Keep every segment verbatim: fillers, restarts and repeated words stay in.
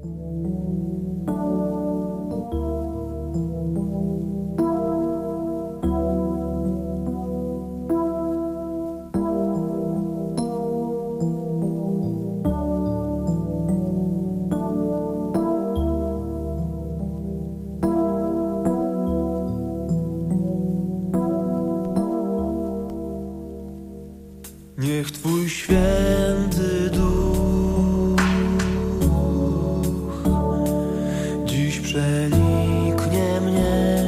Niech Twój święty duch dziś przeniknie mnie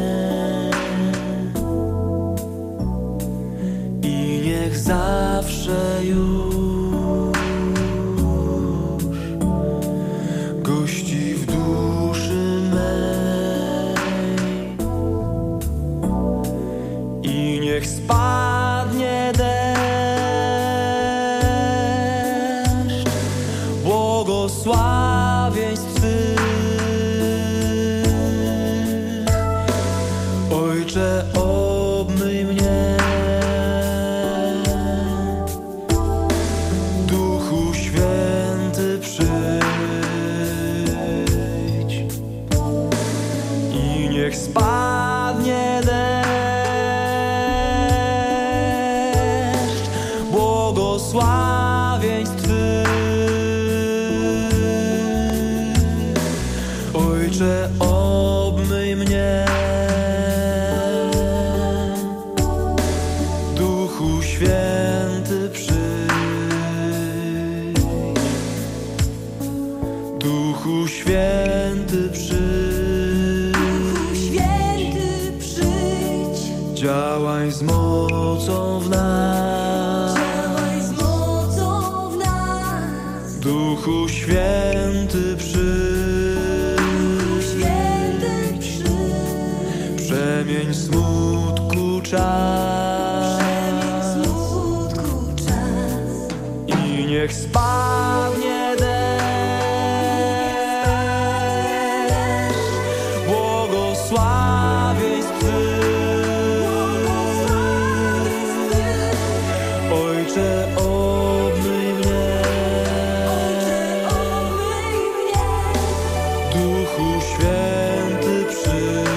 i niech zawsze już gości w duszy mej i niech spadnie deszcz błogosławieństw Twych. Ojcze, obmyj mnie, Duchu Święty przyjdź i niech spadnie deszcz błogosławieństw Twych. Ojcze, obmyj mnie, Duchu Święty przyjdź, Duchu Święty przyjdź, Duchu Święty przyjdź, działaj z mocą w nas, działaj z mocą w nas. Duchu Święty przyjdź, przemień smutku czas, przemień smutku czas i niech spadnie deszcz błogosławieństw Twych. Ojcze, obmyj mnie, Duchu Święty przyjdź.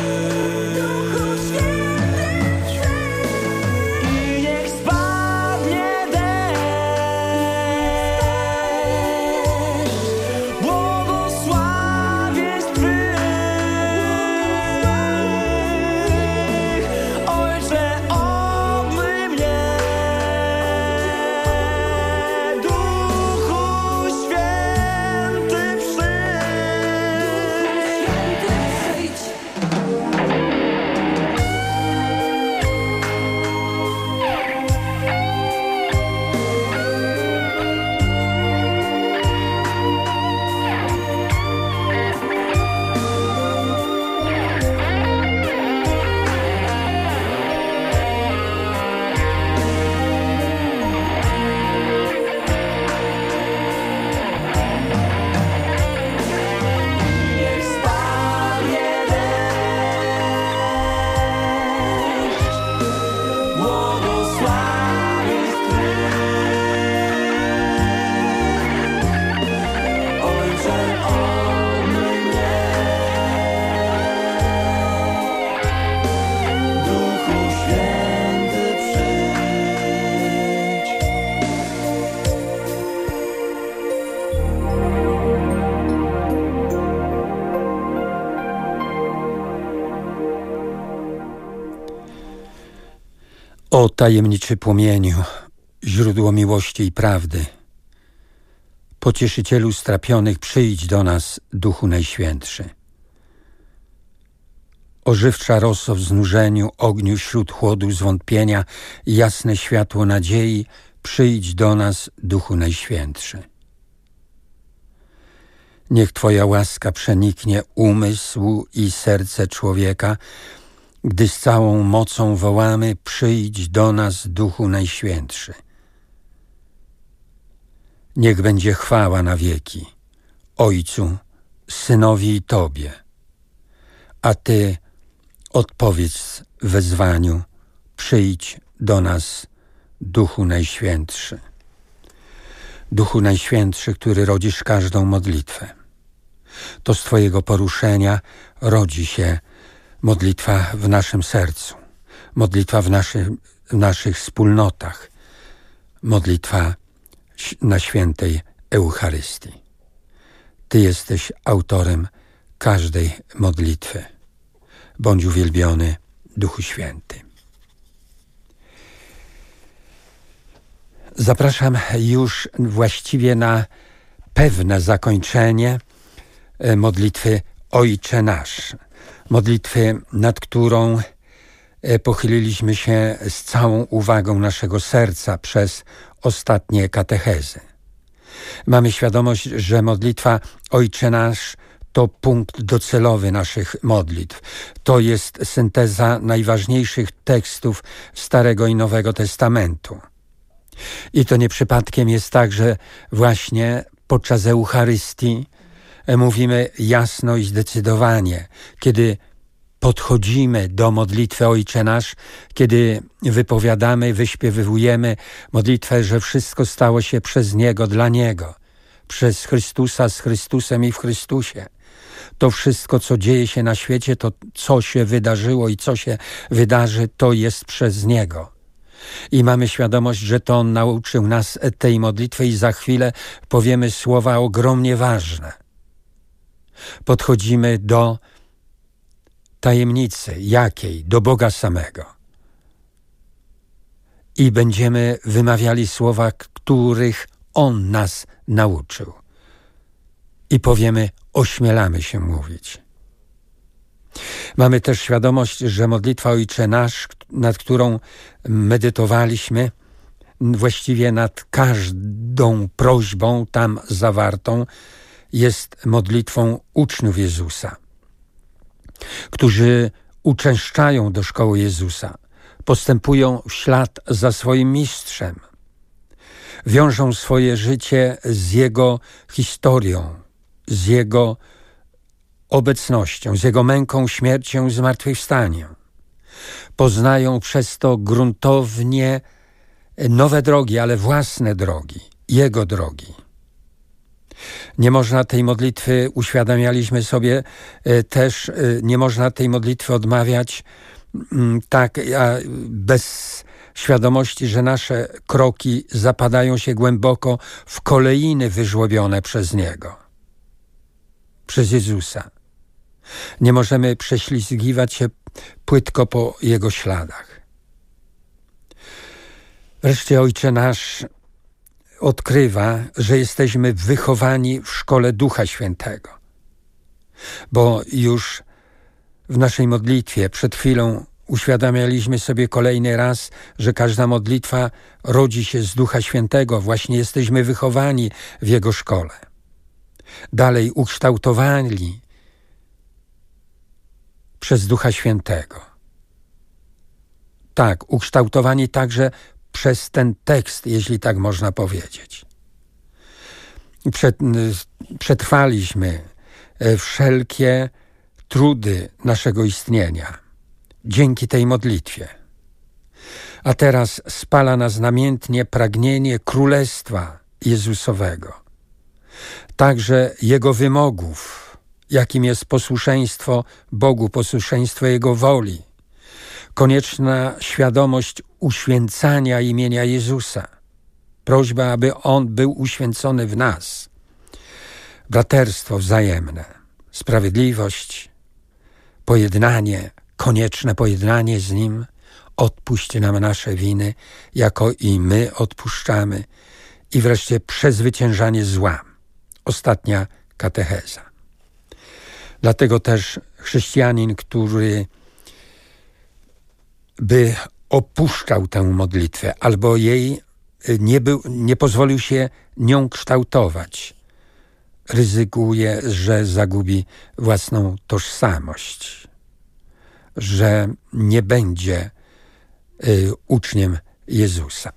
O tajemniczy płomieniu, źródło miłości i prawdy, Pocieszycielu strapionych, przyjdź do nas, Duchu Najświętszy. Ożywcza roso w znużeniu, ogniu wśród chłodu zwątpienia, jasne światło nadziei, przyjdź do nas, Duchu Najświętszy. Niech Twoja łaska przeniknie umysł i serce człowieka, gdy z całą mocą wołamy, przyjdź do nas, Duchu Najświętszy. Niech będzie chwała na wieki Ojcu, Synowi i Tobie, a Ty odpowiedz wezwaniu, przyjdź do nas, Duchu Najświętszy. Duchu Najświętszy, który rodzisz każdą modlitwę. To z Twojego poruszenia rodzi się modlitwa w naszym sercu, modlitwa w, naszy, w naszych wspólnotach, modlitwa na świętej Eucharystii. Ty jesteś autorem każdej modlitwy. Bądź uwielbiony, Duchu Święty. Zapraszam już właściwie na pewne zakończenie modlitwy Ojcze Nasz. Modlitwy, nad którą pochyliliśmy się z całą uwagą naszego serca przez ostatnie katechezy. Mamy świadomość, że modlitwa Ojcze Nasz to punkt docelowy naszych modlitw. To jest synteza najważniejszych tekstów Starego i Nowego Testamentu. I to nie przypadkiem jest tak, że właśnie podczas Eucharystii mówimy jasno i zdecydowanie, kiedy podchodzimy do modlitwy Ojcze Nasz, kiedy wypowiadamy, wyśpiewujemy modlitwę, że wszystko stało się przez Niego, dla Niego, przez Chrystusa, z Chrystusem i w Chrystusie. To wszystko, co dzieje się na świecie, to co się wydarzyło i co się wydarzy, to jest przez Niego. I mamy świadomość, że to On nauczył nas tej modlitwy i za chwilę powiemy słowa ogromnie ważne. Podchodzimy do tajemnicy, jakiej? Do Boga samego. I będziemy wymawiali słowa, których On nas nauczył. I powiemy, ośmielamy się mówić. Mamy też świadomość, że modlitwa Ojcze Nasz, nad którą medytowaliśmy, właściwie nad każdą prośbą tam zawartą, jest modlitwą uczniów Jezusa, którzy uczęszczają do szkoły Jezusa, postępują w ślad za swoim mistrzem, wiążą swoje życie z Jego historią, z Jego obecnością, z Jego męką, śmiercią i zmartwychwstaniem. Poznają przez to gruntownie nowe drogi, ale własne drogi, Jego drogi. Nie można tej modlitwy, uświadamialiśmy sobie też, nie można tej modlitwy odmawiać tak bez świadomości, że nasze kroki zapadają się głęboko w kolejny wyżłobione przez Niego, przez Jezusa. Nie możemy prześlizgiwać się płytko po Jego śladach. Wreszcie Ojcze Nasz odkrywa, że jesteśmy wychowani w szkole Ducha Świętego. Bo już w naszej modlitwie przed chwilą uświadamialiśmy sobie kolejny raz, że każda modlitwa rodzi się z Ducha Świętego. Właśnie jesteśmy wychowani w Jego szkole. Dalej ukształtowani przez Ducha Świętego. Tak, ukształtowani także przez ten tekst, jeśli tak można powiedzieć. Przed, przetrwaliśmy wszelkie trudy naszego istnienia dzięki tej modlitwie. A teraz spala nas namiętnie pragnienie Królestwa Jezusowego, także Jego wymogów, jakim jest posłuszeństwo Bogu, posłuszeństwo Jego woli, konieczna świadomość uświęcania imienia Jezusa, prośba, aby On był uświęcony w nas, braterstwo wzajemne, sprawiedliwość, pojednanie, konieczne pojednanie z Nim, odpuść nam nasze winy, jako i my odpuszczamy, i wreszcie przezwyciężanie zła. Ostatnia katecheza. Dlatego też chrześcijanin, który by opuszczał tę modlitwę albo jej nie, był, nie pozwolił się nią kształtować, ryzykuje, że zagubi własną tożsamość, że nie będzie y, uczniem Jezusa.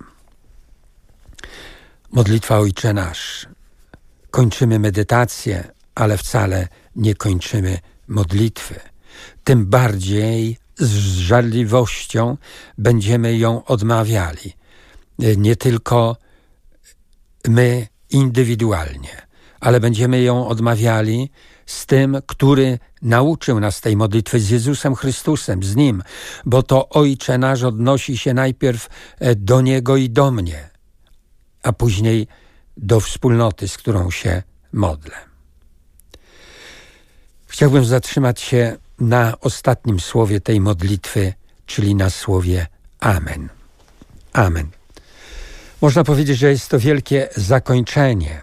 Modlitwa Ojcze Nasz. Kończymy medytację, ale wcale nie kończymy modlitwy. Tym bardziej z żarliwością będziemy ją odmawiali. Nie tylko my indywidualnie, ale będziemy ją odmawiali z tym, który nauczył nas tej modlitwy, z Jezusem Chrystusem, z Nim, bo to Ojcze nasz odnosi się najpierw do Niego i do mnie, a później do wspólnoty, z którą się modlę. Chciałbym zatrzymać się na ostatnim słowie tej modlitwy, czyli na słowie Amen. Amen. Można powiedzieć, że jest to wielkie zakończenie,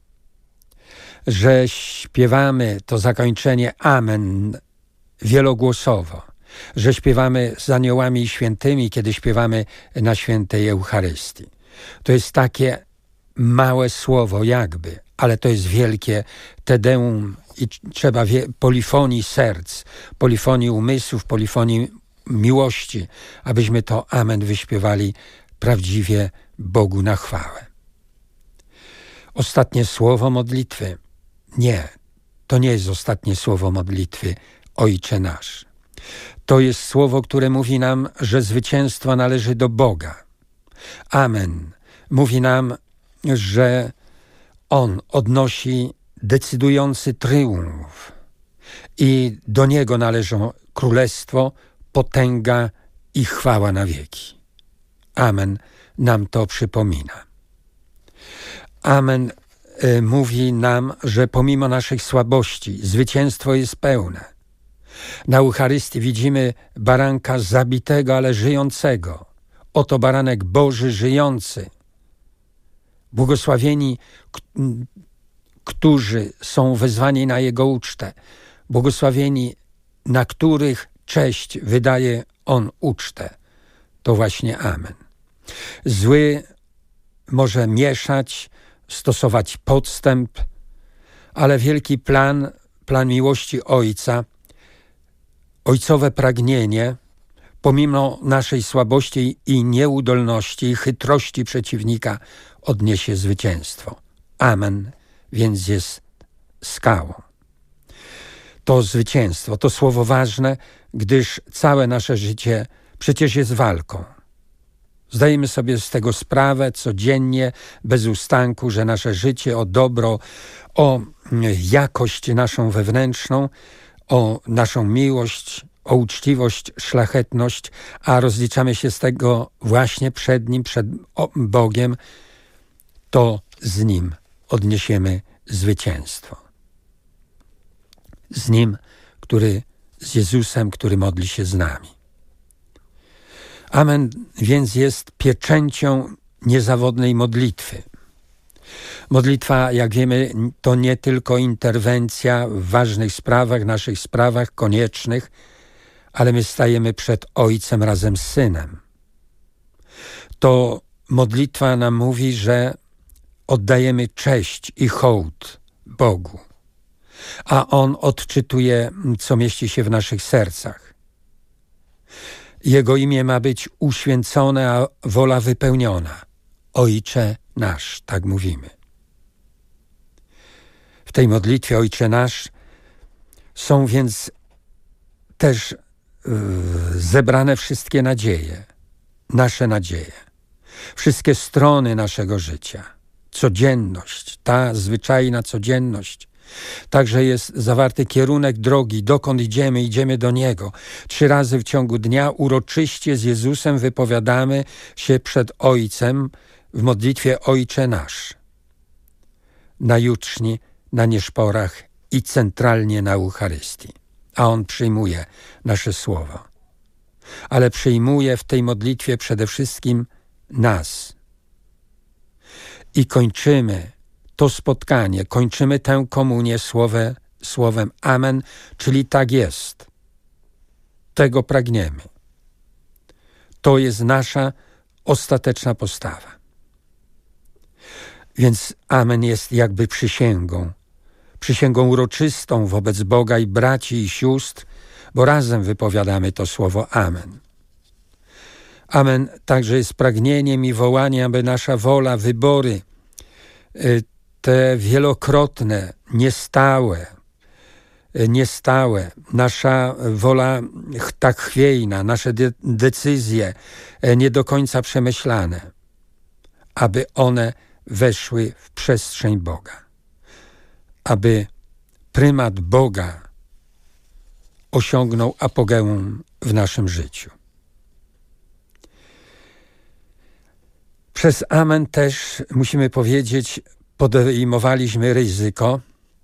że śpiewamy to zakończenie Amen wielogłosowo, że śpiewamy z aniołami i świętymi, kiedy śpiewamy na świętej Eucharystii. To jest takie małe słowo jakby, ale to jest wielkie Te Deum i trzeba wie, polifonii serc, polifonii umysłów, polifonii miłości, abyśmy to Amen wyśpiewali prawdziwie Bogu na chwałę. Ostatnie słowo modlitwy. Nie, to nie jest ostatnie słowo modlitwy Ojcze nasz. To jest słowo, które mówi nam, że zwycięstwo należy do Boga. Amen mówi nam, że On odnosi decydujący tryumf i do Niego należą królestwo, potęga i chwała na wieki. Amen nam to przypomina. Amen y, mówi nam, że pomimo naszych słabości zwycięstwo jest pełne. Na Eucharystii widzimy baranka zabitego, ale żyjącego. Oto baranek Boży żyjący. Błogosławieni, k- którzy są wezwani na Jego ucztę. Błogosławieni, na których cześć wydaje On ucztę. To właśnie Amen. Zły może mieszać, stosować podstęp, ale wielki plan, plan miłości Ojca, ojcowe pragnienie, pomimo naszej słabości i nieudolności i chytrości przeciwnika, odniesie zwycięstwo. Amen, więc jest skałą. To zwycięstwo, to słowo ważne, gdyż całe nasze życie przecież jest walką. Zdajemy sobie z tego sprawę codziennie, bez ustanku, że nasze życie o dobro, o jakość naszą wewnętrzną, o naszą miłość, o uczciwość, szlachetność, a rozliczamy się z tego właśnie przed Nim, przed Bogiem, to z Nim odniesiemy zwycięstwo. Z Nim, który, z Jezusem, który modli się z nami. Amen więc jest pieczęcią niezawodnej modlitwy. Modlitwa, jak wiemy, to nie tylko interwencja w ważnych sprawach, naszych sprawach koniecznych, ale my stajemy przed Ojcem razem z Synem. To modlitwa nam mówi, że oddajemy cześć i hołd Bogu, a On odczytuje, co mieści się w naszych sercach. Jego imię ma być uświęcone, a wola wypełniona. Ojcze nasz, tak mówimy. W tej modlitwie Ojcze nasz są więc też yy, zebrane wszystkie nadzieje, nasze nadzieje, wszystkie strony naszego życia, codzienność, ta zwyczajna codzienność. Także jest zawarty kierunek drogi, dokąd idziemy, idziemy do Niego. Trzy razy w ciągu dnia uroczyście z Jezusem wypowiadamy się przed Ojcem w modlitwie Ojcze nasz. Na juczni, na nieszporach i centralnie na Eucharystii. A On przyjmuje nasze słowo. Ale przyjmuje w tej modlitwie przede wszystkim nas. I kończymy to spotkanie, kończymy tę komunię słowe, słowem Amen, czyli tak jest. Tego pragniemy. To jest nasza ostateczna postawa. Więc Amen jest jakby przysięgą, przysięgą uroczystą wobec Boga i braci i sióstr, bo razem wypowiadamy to słowo Amen. Amen także jest pragnieniem i wołaniem, aby nasza wola, wybory, te wielokrotne, niestałe, niestałe, nasza wola tak chwiejna, nasze de- decyzje nie do końca przemyślane, aby one weszły w przestrzeń Boga. Aby prymat Boga osiągnął apogeum w naszym życiu. Przez amen też, musimy powiedzieć, podejmowaliśmy ryzyko,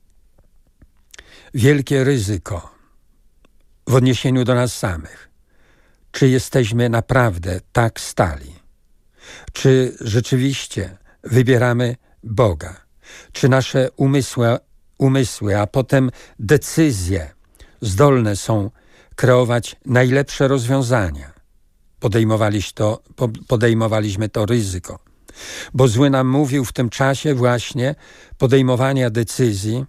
wielkie ryzyko w odniesieniu do nas samych. Czy jesteśmy naprawdę tak stali? Czy rzeczywiście wybieramy Boga? Czy nasze umysły, umysły, a potem decyzje zdolne są kreować najlepsze rozwiązania? Podejmowaliśmy to, podejmowaliśmy to ryzyko. Bo zły nam mówił w tym czasie właśnie podejmowania decyzji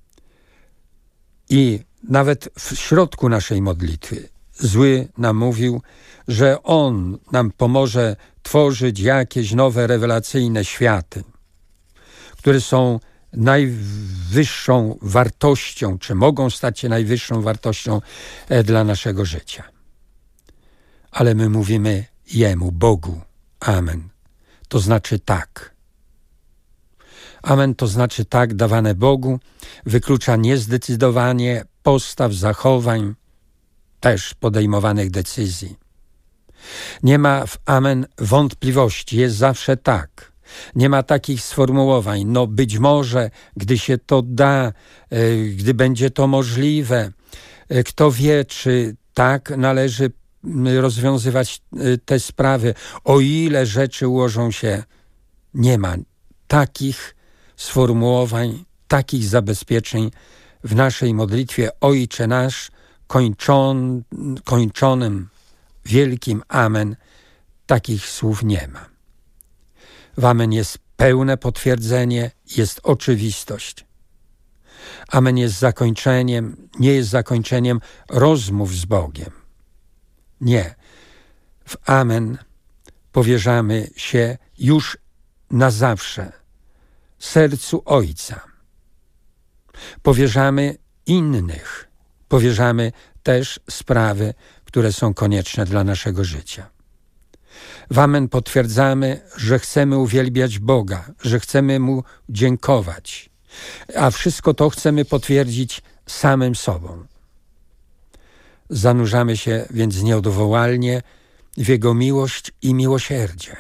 i nawet w środku naszej modlitwy zły nam mówił, że On nam pomoże tworzyć jakieś nowe, rewelacyjne światy, które są najwyższą wartością, czy mogą stać się najwyższą wartością dla naszego życia. Ale my mówimy Jemu, Bogu, amen. To znaczy tak. Amen to znaczy tak dawane Bogu, wyklucza niezdecydowanie postaw, zachowań, też podejmowanych decyzji. Nie ma w amen wątpliwości, jest zawsze tak. Nie ma takich sformułowań, no być może, gdy się to da, gdy będzie to możliwe, kto wie, czy tak należy rozwiązywać te sprawy, o ile rzeczy ułożą się. Nie ma takich sformułowań, takich zabezpieczeń w naszej modlitwie Ojcze nasz, kończon, kończonym wielkim amen. Takich słów nie ma. W amen jest pełne potwierdzenie, jest oczywistość. Amen jest zakończeniem, nie jest zakończeniem rozmów z Bogiem. Nie. W amen powierzamy się już na zawsze sercu Ojca. Powierzamy innych. Powierzamy też sprawy, które są konieczne dla naszego życia. W amen potwierdzamy, że chcemy uwielbiać Boga, że chcemy Mu dziękować, a wszystko to chcemy potwierdzić samym sobą. Zanurzamy się więc nieodwołalnie w Jego miłość i miłosierdzie.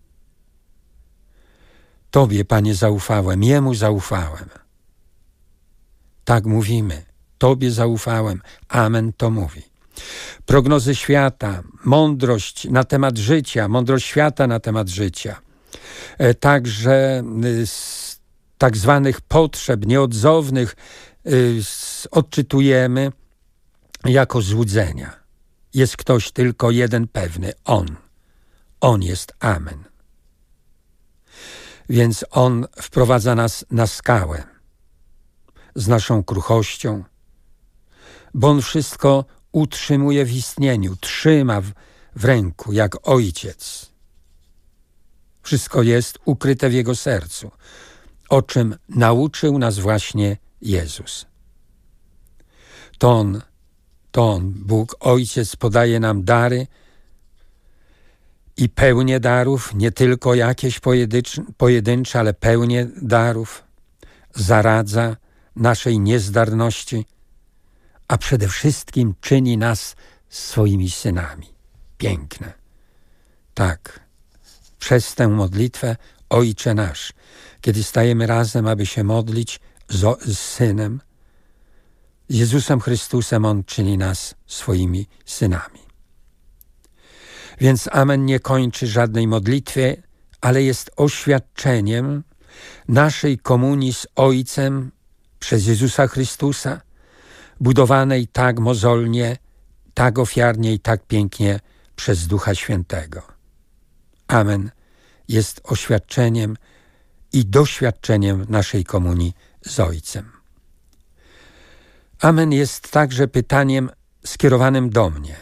Tobie, Panie, zaufałem, Jemu zaufałem. Tak mówimy. Tobie zaufałem. Amen to mówi. Prognozy świata, mądrość na temat życia, mądrość świata na temat życia. Także z tak zwanych potrzeb nieodzownych odczytujemy jako złudzenia. Jest ktoś tylko jeden pewny, On. On jest amen. Więc On wprowadza nas na skałę z naszą kruchością, bo On wszystko utrzymuje w istnieniu, trzyma w, w ręku jak Ojciec. Wszystko jest ukryte w Jego sercu, o czym nauczył nas właśnie Jezus. To On, to On, Bóg Ojciec, podaje nam dary i pełnię darów, nie tylko jakieś pojedyncze, ale pełnię darów, zaradza naszej niezdarności, a przede wszystkim czyni nas swoimi synami. Piękne. Tak, przez tę modlitwę Ojcze nasz, kiedy stajemy razem, aby się modlić z, z Synem, z Jezusem Chrystusem, On czyni nas swoimi synami. Więc amen nie kończy żadnej modlitwy, ale jest oświadczeniem naszej komunii z Ojcem przez Jezusa Chrystusa, budowanej tak mozolnie, tak ofiarnie i tak pięknie przez Ducha Świętego. Amen jest oświadczeniem i doświadczeniem naszej komunii z Ojcem. Amen jest także pytaniem skierowanym do mnie.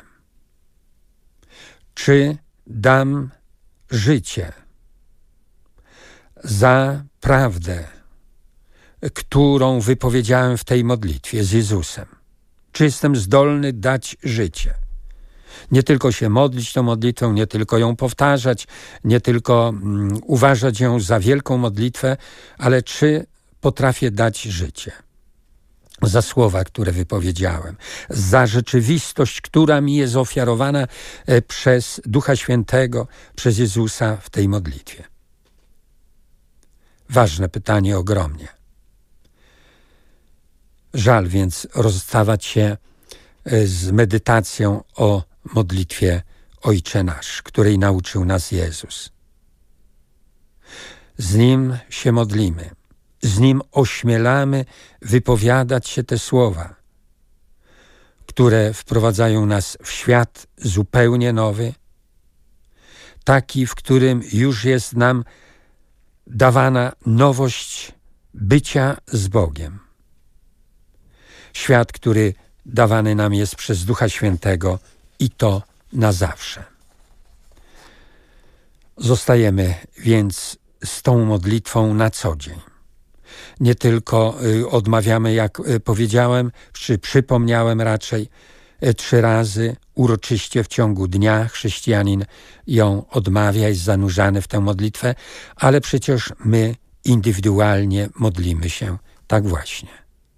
Czy dam życie za prawdę, którą wypowiedziałem w tej modlitwie z Jezusem? Czy jestem zdolny dać życie? Nie tylko się modlić tą modlitwą, nie tylko ją powtarzać, nie tylko um, uważać ją za wielką modlitwę, ale czy potrafię dać życie? za słowa, które wypowiedziałem, za rzeczywistość, która mi jest ofiarowana przez Ducha Świętego, przez Jezusa w tej modlitwie. Ważne pytanie ogromnie. Żal więc rozstawać się z medytacją o modlitwie Ojcze Nasz, której nauczył nas Jezus. Z Nim się modlimy, z Nim ośmielamy wypowiadać się te słowa, które wprowadzają nas w świat zupełnie nowy, taki, w którym już jest nam dawana nowość bycia z Bogiem. Świat, który dawany nam jest przez Ducha Świętego i to na zawsze. Zostajemy więc z tą modlitwą na co dzień. Nie tylko odmawiamy, jak powiedziałem, czy przypomniałem raczej, trzy razy uroczyście w ciągu dnia chrześcijanin ją odmawia, jest zanurzany w tę modlitwę, ale przecież my indywidualnie modlimy się tak właśnie.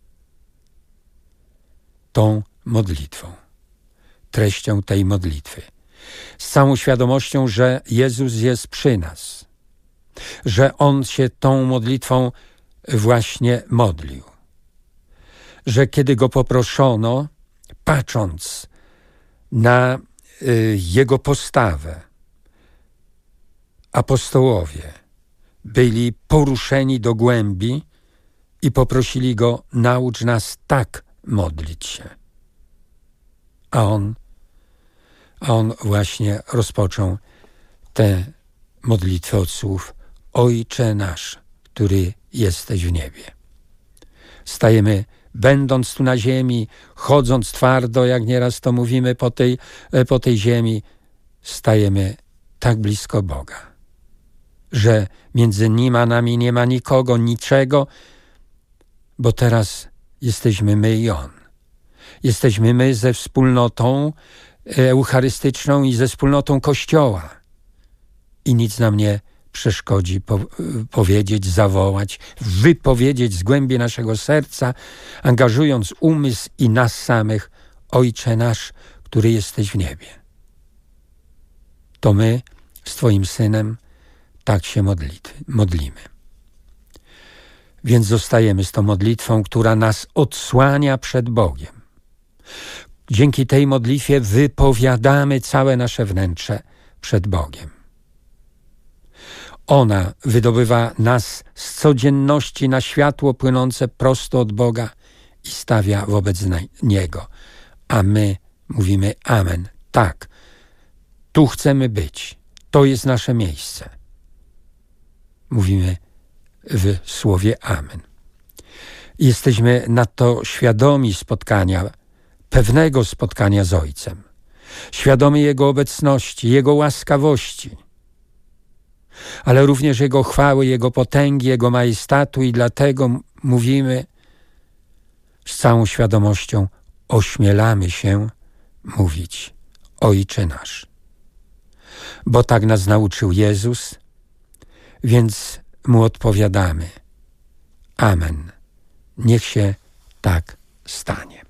Tą modlitwą, treścią tej modlitwy, z całą świadomością, że Jezus jest przy nas, że On się tą modlitwą właśnie modlił, że kiedy Go poproszono, patrząc na y, Jego postawę, apostołowie byli poruszeni do głębi i poprosili Go: naucz nas tak modlić się. A On, a on właśnie rozpoczął tę modlitwę od słów: Ojcze nasz, który jesteś w niebie. Stajemy, będąc tu na ziemi, chodząc twardo, jak nieraz to mówimy, po tej, po tej ziemi, stajemy tak blisko Boga, że między Nim a nami nie ma nikogo, niczego, bo teraz jesteśmy my i On. Jesteśmy my ze wspólnotą eucharystyczną i ze wspólnotą Kościoła. I nic nam nie przeszkodzi po, powiedzieć, zawołać, wypowiedzieć z głębi naszego serca, angażując umysł i nas samych: Ojcze nasz, który jesteś w niebie. To my z Twoim Synem tak się modlit, modlimy. Więc zostajemy z tą modlitwą, która nas odsłania przed Bogiem. Dzięki tej modlitwie wypowiadamy całe nasze wnętrze przed Bogiem. Ona wydobywa nas z codzienności na światło płynące prosto od Boga i stawia wobec Niego. A my mówimy: amen, tak, tu chcemy być, to jest nasze miejsce. Mówimy w słowie amen. Jesteśmy nadto świadomi spotkania, pewnego spotkania z Ojcem, świadomi Jego obecności, Jego łaskawości, ale również Jego chwały, Jego potęgi, Jego majestatu, i dlatego mówimy z całą świadomością, ośmielamy się mówić: Ojcze nasz. Bo tak nas nauczył Jezus, więc Mu odpowiadamy: amen. Niech się tak stanie.